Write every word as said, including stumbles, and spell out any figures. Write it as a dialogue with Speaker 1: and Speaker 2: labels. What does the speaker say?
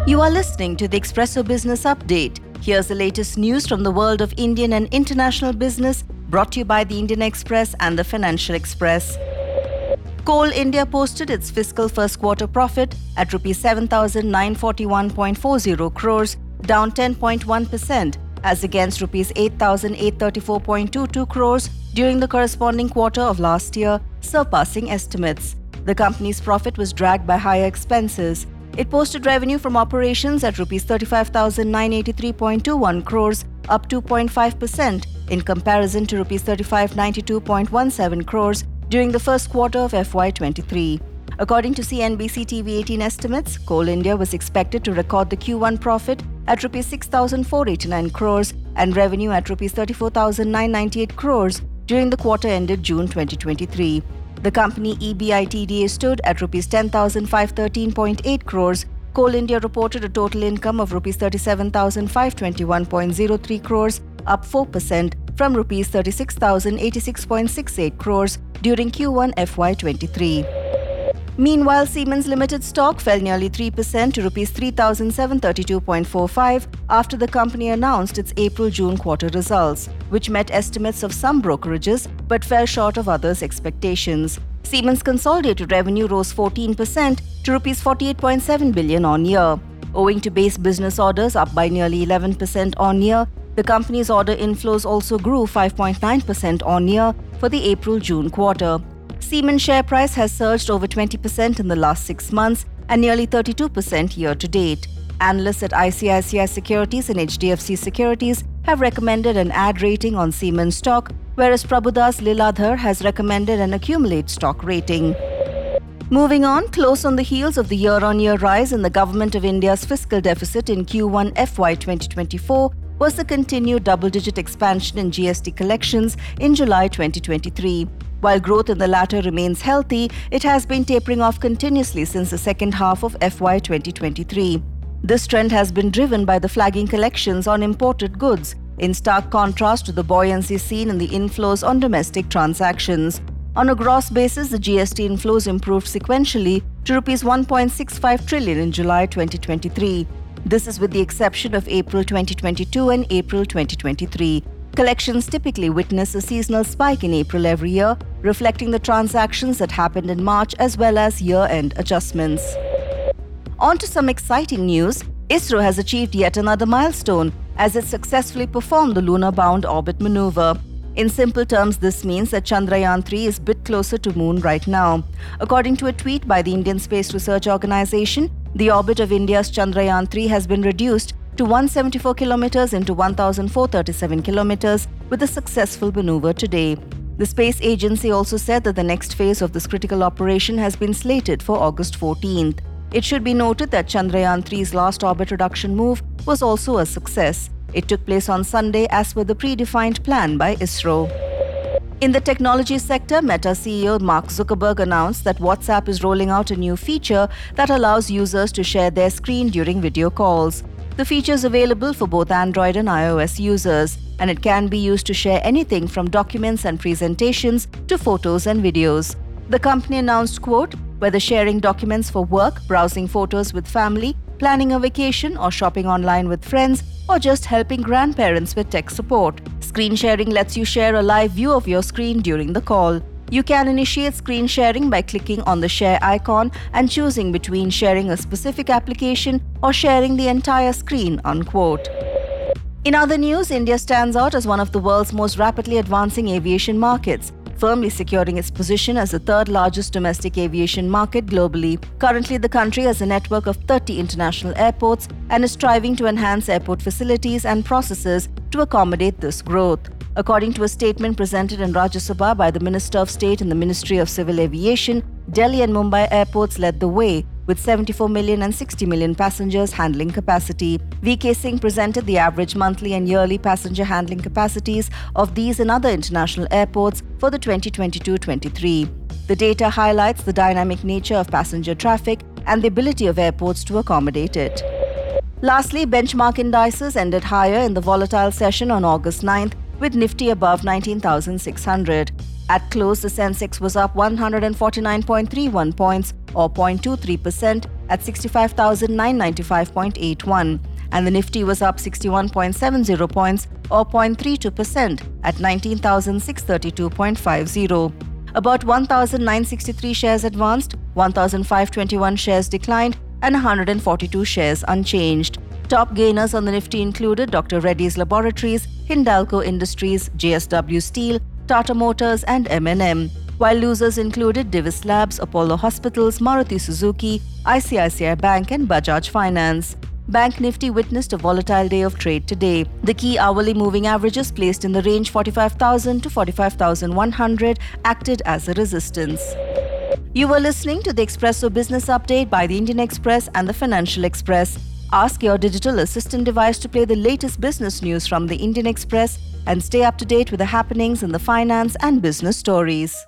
Speaker 1: You are listening to the Expresso Business Update. Here's the latest news from the world of Indian and international business, brought to you by the Indian Express and the Financial Express. Coal India posted its fiscal first quarter profit at rupees seven thousand nine hundred forty-one point four zero crores, down ten point one percent, as against rupees eight thousand eight hundred thirty-four point two two crores during the corresponding quarter of last year, surpassing estimates. The company's profit was dragged by higher expenses. It posted revenue from operations at rupees thirty-five thousand nine hundred eighty-three point two one crores, up two point five percent in comparison to rupees thirty-five thousand ninety-two point one seven crores during the first quarter of F Y twenty-three. According to C N B C T V eighteen estimates, Coal India was expected to record the Q one profit at rupees six thousand four hundred eighty-nine crores and revenue at rupees thirty-four thousand nine hundred ninety-eight crores during the quarter ended June twenty twenty-three. The company E B I T D A stood at rupees ten thousand five hundred thirteen point eight crores. Coal India reported a total income of rupees thirty-seven thousand five hundred twenty-one point zero three crores, up four percent from rupees thirty-six thousand eighty-six point six eight crores during Q one F Y twenty-three. Meanwhile, Siemens Limited stock fell nearly three percent to rupees three thousand seven hundred thirty-two point four five after the company announced its April-June quarter results, which met estimates of some brokerages but fell short of others' expectations. Siemens' consolidated revenue rose fourteen percent to rupees forty-eight point seven billion on year. Owing to base business orders up by nearly eleven percent on year, the company's order inflows also grew five point nine percent on year for the April-June quarter. Siemens' share price has surged over twenty percent in the last six months and nearly thirty-two percent year-to-date. Analysts at I C I C I Securities and H D F C Securities have recommended an add rating on Siemens stock, whereas Prabhudas Lilladher has recommended an accumulate stock rating. Moving on, close on the heels of the year-on-year rise in the Government of India's fiscal deficit in Q one F Y twenty twenty-four was the continued double-digit expansion in G S T collections in July twenty twenty-three. While growth in the latter remains healthy, it has been tapering off continuously since the second half of F Y twenty twenty-three. This trend has been driven by the flagging collections on imported goods, in stark contrast to the buoyancy seen in the inflows on domestic transactions. On a gross basis, the G S T inflows improved sequentially to rupees one point six five trillion in July twenty twenty-three. This is with the exception of April twenty twenty-two and April twenty twenty-three. Collections typically witness a seasonal spike in April every year, reflecting the transactions that happened in March as well as year-end adjustments. On to some exciting news. ISRO has achieved yet another milestone as it successfully performed the lunar-bound orbit maneuver. In simple terms, this means that Chandrayaan three is a bit closer to Moon right now. According to a tweet by the Indian Space Research Organisation, the orbit of India's Chandrayaan three has been reduced to one hundred seventy-four kilometers into one thousand four hundred thirty-seven kilometers with a successful maneuver today. The space agency also said that the next phase of this critical operation has been slated for August fourteenth. It should be noted that Chandrayaan three's last orbit reduction move was also a success. It took place on Sunday as per the predefined plan by ISRO. In the technology sector, Meta C E O Mark Zuckerberg announced that WhatsApp is rolling out a new feature that allows users to share their screen during video calls. The feature is available for both Android and iOS users, and it can be used to share anything from documents and presentations to photos and videos. The company announced, quote, whether sharing documents for work, browsing photos with family, planning a vacation or shopping online with friends, or just helping grandparents with tech support. Screen sharing lets you share a live view of your screen during the call. You can initiate screen sharing by clicking on the share icon and choosing between sharing a specific application or sharing the entire screen, unquote. In other news, India stands out as one of the world's most rapidly advancing aviation markets, firmly securing its position as the third largest domestic aviation market globally. Currently, the country has a network of thirty international airports and is striving to enhance airport facilities and processes to accommodate this growth. According to a statement presented in Rajya Sabha by the Minister of State in the Ministry of Civil Aviation, Delhi and Mumbai airports led the way, with seventy-four million and sixty million passengers handling capacity. V K Singh presented the average monthly and yearly passenger handling capacities of these and other international airports for the twenty twenty-two twenty-three. The data highlights the dynamic nature of passenger traffic and the ability of airports to accommodate it. Lastly, benchmark indices ended higher in the volatile session on August ninth, with Nifty above nineteen thousand six hundred. At close, the Sensex was up one hundred forty-nine point three one points or zero point two three percent at sixty-five thousand nine hundred ninety-five point eight one, and the Nifty was up sixty-one point seven zero points or zero point three two percent at nineteen thousand six hundred thirty-two point five zero. About one thousand nine hundred sixty-three shares advanced, one thousand five hundred twenty-one shares declined, and one hundred forty-two shares unchanged. Top gainers on the Nifty included Doctor Reddy's Laboratories, Hindalco Industries, J S W Steel, Tata Motors, and M and M, while losers included Divis Labs, Apollo Hospitals, Maruti Suzuki, I C I C I Bank, and Bajaj Finance. Bank Nifty witnessed a volatile day of trade today. The key hourly moving averages placed in the range forty-five thousand to forty-five thousand one hundred acted as a resistance. You were listening to the Expresso Business Update by the Indian Express and the Financial Express. Ask your digital assistant device to play the latest business news from the Indian Express and stay up to date with the happenings in the finance and business stories.